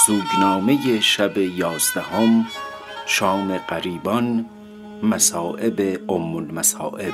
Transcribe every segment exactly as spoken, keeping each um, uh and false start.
سوگنامه شب یازدهم، شام غریبان، مصائب ام المصائب.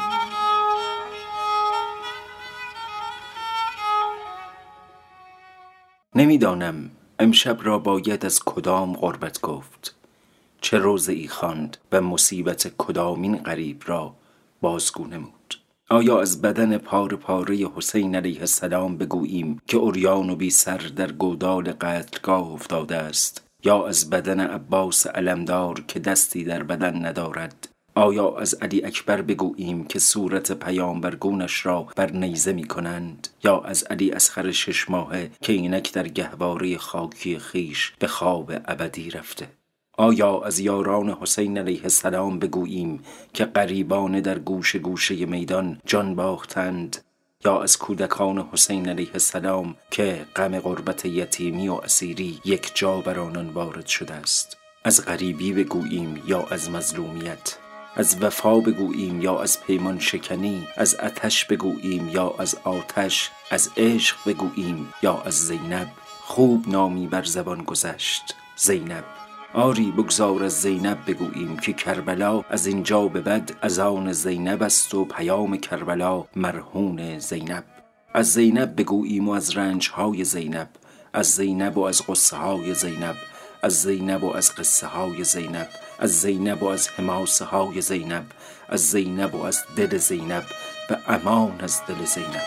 نمیدانم امشب را باید از کدام غربت گفت، چه روزه‌ای خواند و مصیبت کدامین غریب را بازگو نمود. آیا از بدن پاره پاره حسین علیه السلام بگوییم که عریان و بی سر در گودال قتلگاه افتاده است، یا از بدن عباس علمدار که دستی در بدن ندارد؟ آیا از علی اکبر بگوییم که صورت پیامبرگونش را بر نیزه می کنند، یا از علی اصغر شش ماهه که اینک در گهواره خاکی خیش به خواب ابدی رفته؟ آیا از یاران حسین علیه السلام بگوییم که غریبان در گوشه گوشه میدان جان باختند، یا از کودکان حسین علیه السلام که غم غربت یتیمی و اسیری یک جا بر آنان وارد شده است؟ از غریبی بگوییم یا از مظلومیت؟ از وفا بگوییم یا از پیمان شکنی؟ از آتش بگوییم یا از آتش؟ از عشق بگوییم یا از زینب؟ خوب نامی بر زبان گذشت، زینب. آری بگذار از زینب بگوییم که کربلا از اینجا به بعد از آن زینب است و پیام کربلا مرهون زینب. از زینب بگوییم و از رنجهای زینب، از زینب و از غصه های زینب، از زینب و از قصه های زینب، از زینب و از حماسه های زینب، از زینب و از دل زینب و امان از دل زینب.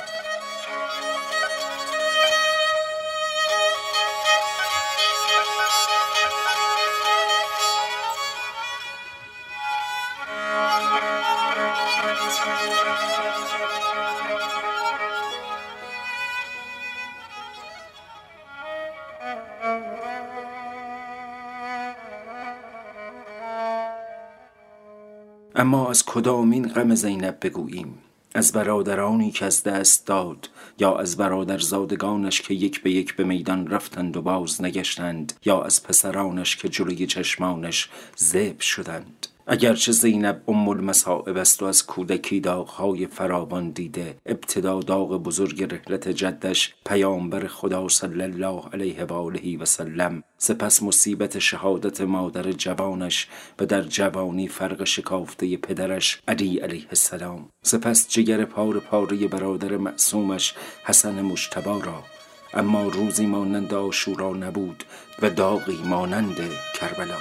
اما از کدامین غم زینب بگوییم؟ از برادرانی که از دست داد، یا از برادرزادگانش که یک به یک به میدان رفتند و باز نگشتند، یا از پسرانش که جلوی چشمانش ذبح شدند؟ اگرچه زینب ام المصائب است و از کودکی داغ‌های فراوان دیده، ابتدا داغ بزرگ رحلت جدش پیامبر خدا صلی الله علیه و آله و سلم، سپس مصیبت شهادت مادر جوانش و در جوانی فرق شکافته پدرش علی علیه السلام، سپس جگر پاره پاره برادر معصومش حسن مجتبی را. اما روزی مانند عاشورا نبود و داغی مانند کربلا.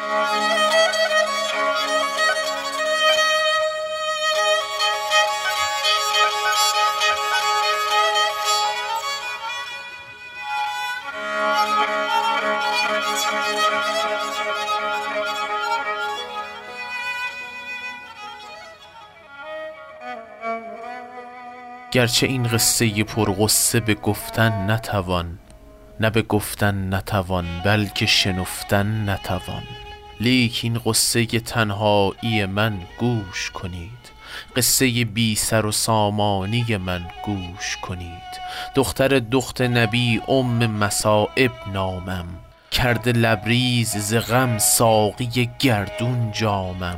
گرچه این قصه پرغصه به گفتن نتوان، نه به گفتن نتوان بلکه شنفتن نتوان، لیک این قصه تنهایی من گوش کنید، قصه بی سر و سامانی من گوش کنید. دختر دخت نبی ام مصائب نامم، کرده لبریز ز غم ساقی گردون جامم.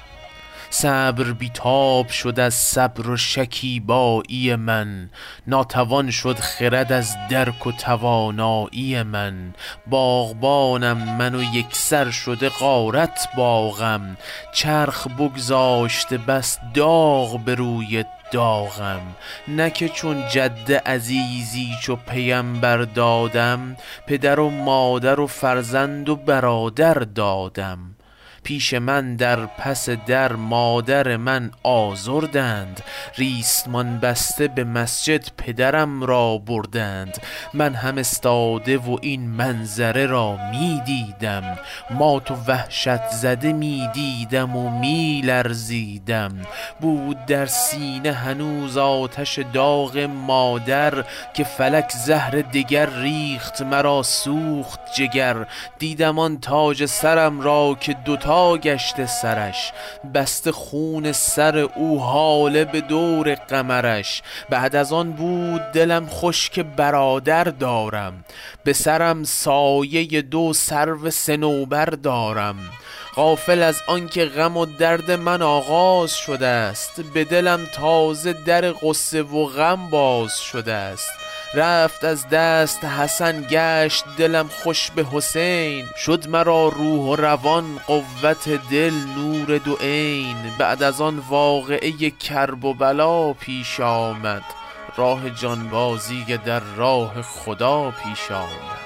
صبر بیتاب شد از صبر و شکیبایی من، ناتوان شد خرد از درک و توانایی من. باغبانم من و یک سر شده غارت باغم، چرخ بگذاشته بس داغ به روی داغم. نه که چون جد عزیزی چو پیمبر دادم، پدر و مادر و فرزند و برادر دادم. پیش من در پس در مادر من آزردند، ریسمان بسته به مسجد پدرم را بردند. من هم استاده و این منظره را می دیدم، مات و وحشت زده می دیدم و می لرزیدم. بود در سینه هنوز آتش داغ مادر، که فلک زهر دگر ریخت مرا سوخت جگر. دیدم آن تاج سرم را که دوتا گشته سرش، بسته خون سر او حاله به دور قمرش. بعد از آن بود دلم خوش که برادر دارم، به سرم سایه دو سرو صنوبر دارم. غافل از آن که غم و درد من آغاز شده است، به دلم تازه در غصه و غم باز شده است. رفت از دست حسن گشت دلم خوش به حسین. شد مرا روح و روان قوت دل نور دو عین. بعد از آن واقعه کرب و بلا پیش آمد، راه جانبازی در راه خدا پیش آمد.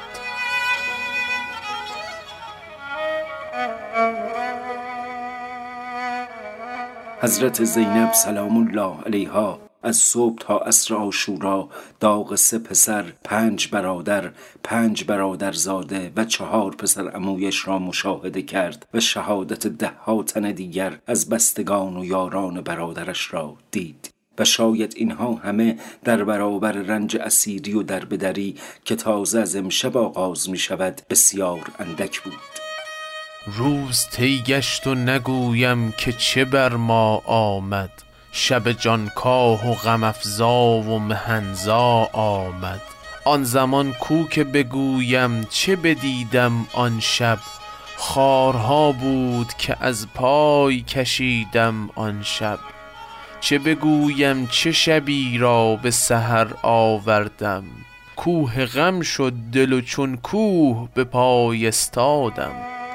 حضرت زینب سلام الله علیها از صبح تا عصر عاشورا داغ سه پسر، پنج برادر، پنج برادر زاده و چهار پسر عمویش را مشاهده کرد و شهادت ده ها تن دیگر از بستگان و یاران برادرش را دید و شاید اینها همه در برابر رنج اسیری و دربدری که تازه از امشب آغاز می شود بسیار اندک بود. روز طی گشت و نگویم که چه بر ما آمد، شب جانکاه و غم افزا و مهنزا آمد. آن زمان کو که بگویم چه بدیدم آن شب، خارها بود که از پای کشیدم آن شب. چه بگویم چه شبی را به سحر آوردم، کوه غم شد دل و چون کوه به پای استادم.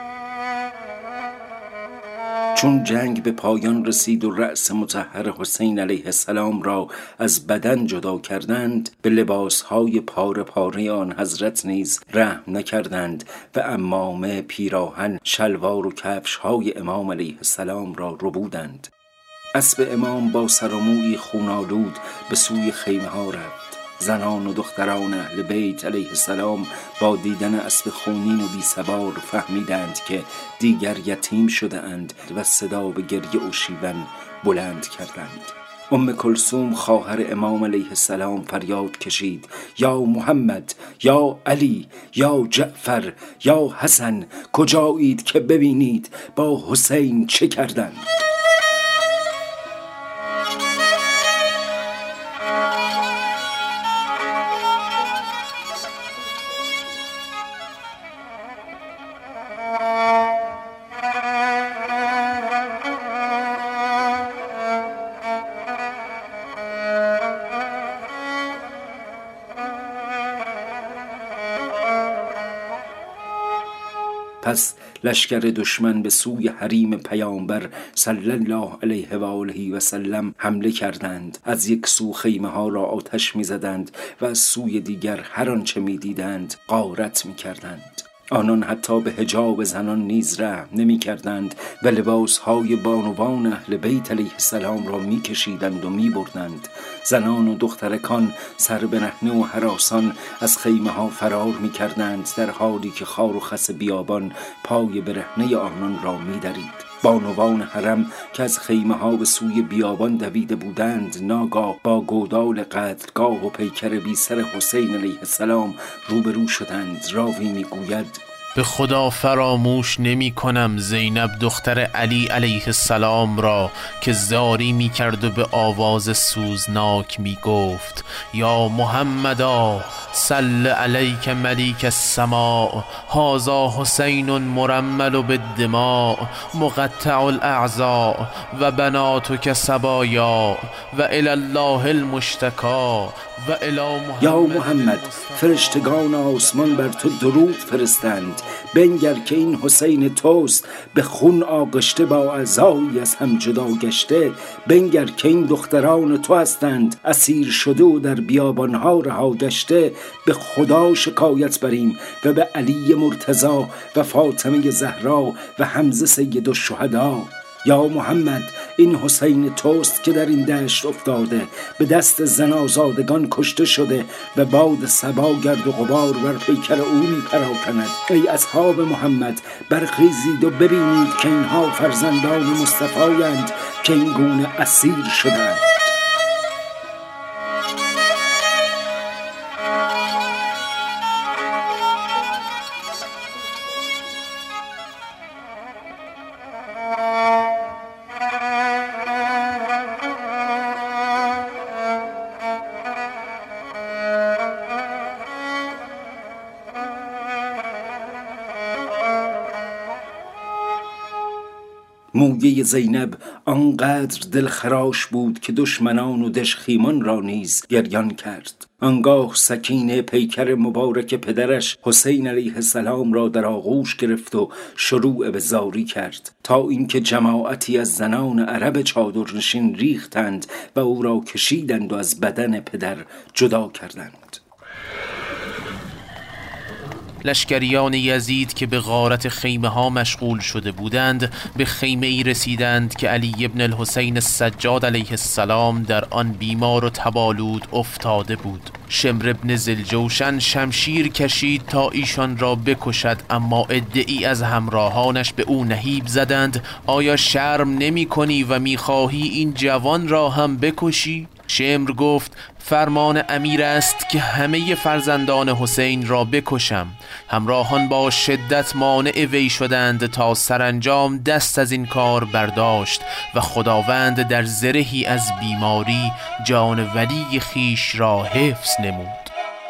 چون جنگ به پایان رسید و رأس مطهر حسین علیه السلام را از بدن جدا کردند، به لباسهای پاره پاره آن حضرت نیز رحم نکردند و عمامه، پیراهن، شلوار و کفشهای امام علیه السلام را ربودند. اسب امام با سر و مویی خونالود به سوی خیمه ها رفت. زنان و دختران اهل بیت علیه السلام با دیدن اسب خونین و بی سوار فهمیدند که دیگر یتیم شده اند و صدا به گریه و شیون بلند کردند. ام کلثوم خواهر امام علیه السلام فریاد کشید: یا محمد، یا علی، یا جعفر، یا حسن، کجایید که ببینید با حسین چه کردند؟ پس لشکر دشمن به سوی حریم پیامبر صلی الله علیه و آله و سلم حمله کردند. از یک سو خیمه ها را آتش می زدند و از سوی دیگر هر آنچه می دیدند غارت می کردند. آنان حتی به حجاب زنان نیز رحم نمی کردند و لباسهای بانوان اهل بیت علیه السلام را می کشیدند و می بردند. زنان و دخترکان سر برهنه و هراسان از خیمه ها فرار می کردند، در حالی که خار و خس بیابان پای برهنه آنان را می درید. بانوان حرم که از خیمه ها به سوی بیابان دویده بودند ناگاه با گودال قتلگاه و پیکر بی سر حسین علیه السلام روبرو شدند. راوی می گوید: به خدا فراموش نمی کنم زینب دختر علی علیه السلام را که زاری می کرد و به آواز سوزناک می گفت: یا محمدا صل علیک ملیک السماء، هذا حسین مرمل بالدماء، مقطع الاعضاء و بناتک سبایا و الی الله المشتکا و الی محمد. یا محمد، فرشتگان آسمان بر تو درود فرستند. بنگر که این حسین توست، به خون آغشته با اعضایی از هم جدا گشته. بنگر که این دختران تو هستند، اسیر شده و در بیابانها رها گشته. به خدا شکایت بریم و به علی مرتضی و فاطمه زهرا و حمزه سید الشهدا. یا محمد، این حسین توست که در این دشت افتاده، به دست زن آزادگان کشته شده و باد صبا گرد و غبار بر پیکر او می پراکند. ای اصحاب محمد، برخیزید و ببینید که اینها فرزندان مصطفی‌اند که این گونه اسیر شدند. مویه زینب آنقدر دلخراش بود که دشمنان و دژخیمان را نیز گریان کرد. آنگاه سکینه پیکر مبارک پدرش حسین علیه السلام را در آغوش گرفت و شروع به زاری کرد تا اینکه جماعتی از زنان عرب چادرنشین ریختند و او را کشیدند و از بدن پدر جدا کردند. لشکریان یزید که به غارت خیمه ها مشغول شده بودند به خیمه ای رسیدند که علی ابن الحسین السجاد علیه السلام در آن بیمار و تبالود افتاده بود. شمر ابن ذوالجوشن شمشیر کشید تا ایشان را بکشد، اما عده‌ای از همراهانش به او نهیب زدند: آیا شرم نمی کنی و می خواهی این جوان را هم بکشی؟ شمر گفت: فرمان امیر است که همه فرزندان حسین را بکشم. همراهان با شدت مانع وی شدند تا سرانجام دست از این کار برداشت و خداوند در زرهی از بیماری جان ولی خیش را حفظ نمود.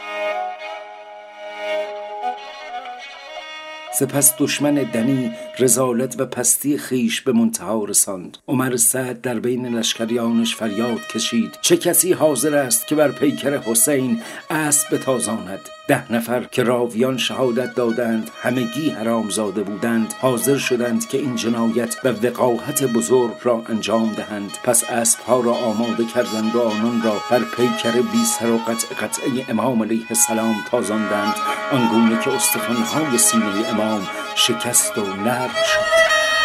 سپس دشمن دنی رذالت و پستی خیش به منتها رساند. عمر سعد در بین لشکریانش فریاد کشید: چه کسی حاضر است که بر پیکر حسین اسب بتازاند؟ ده نفر که راویان شهادت دادند همگی حرامزاده بودند حاضر شدند که این جنایت و وقاحت بزرگ را انجام دهند. پس اسبها را آماده کردند و آنان را بر پیکر بی سر و قطع قطعه امام علیه السلام تازاندند، آنگونه که استخوان‌های سینه امام شکست و نرم شد.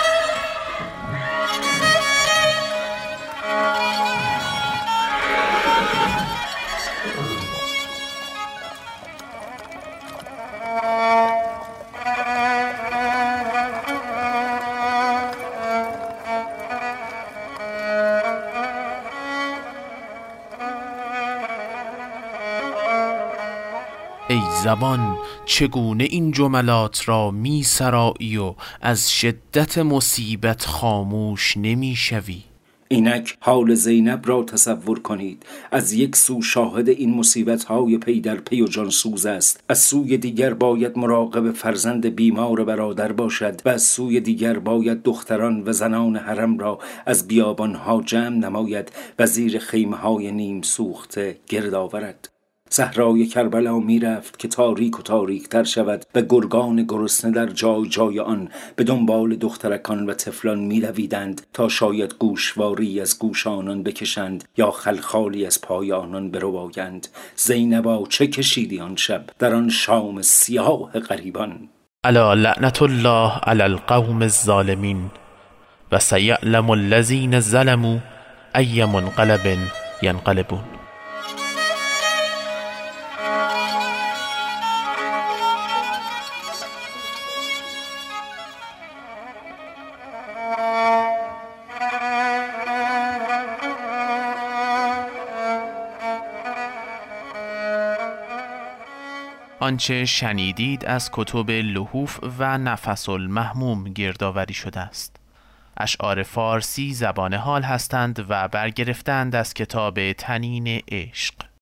ای زبان، چگونه این جملات را می سرایی و از شدت مصیبت خاموش نمی شوی؟ اینک حال زینب را تصور کنید. از یک سو شاهد این مصیبت‌های پی در پی و جانسوز است، از سوی دیگر باید مراقب فرزند بیمار برادر باشد و از سوی دیگر باید دختران و زنان حرم را از بیابانها جمع نماید و زیر خیمه‌های نیم سوخته گرد آورد. صحرای کربلا می رفت که تاریک و تاریک تر شود و گرگان گرسنه در جای جای آن به دنبال دخترکان و طفلان می دویدند تا شاید گوشواری از گوش آنان بکشند یا خلخالی از پای آنان بربایند. زینبا چه کشیدی آن شب در آن شام سیاه غریبان؟ الا لعنت الله علی القوم الظالمین و سیعلم الذین ظلموا ای منقلب ینقلبون. آنچه شنیدید از کتب لحوف و نفس المهموم گردآوری شده است. اشعار فارسی زبان حال هستند و برگرفتند از کتاب طنین عشق.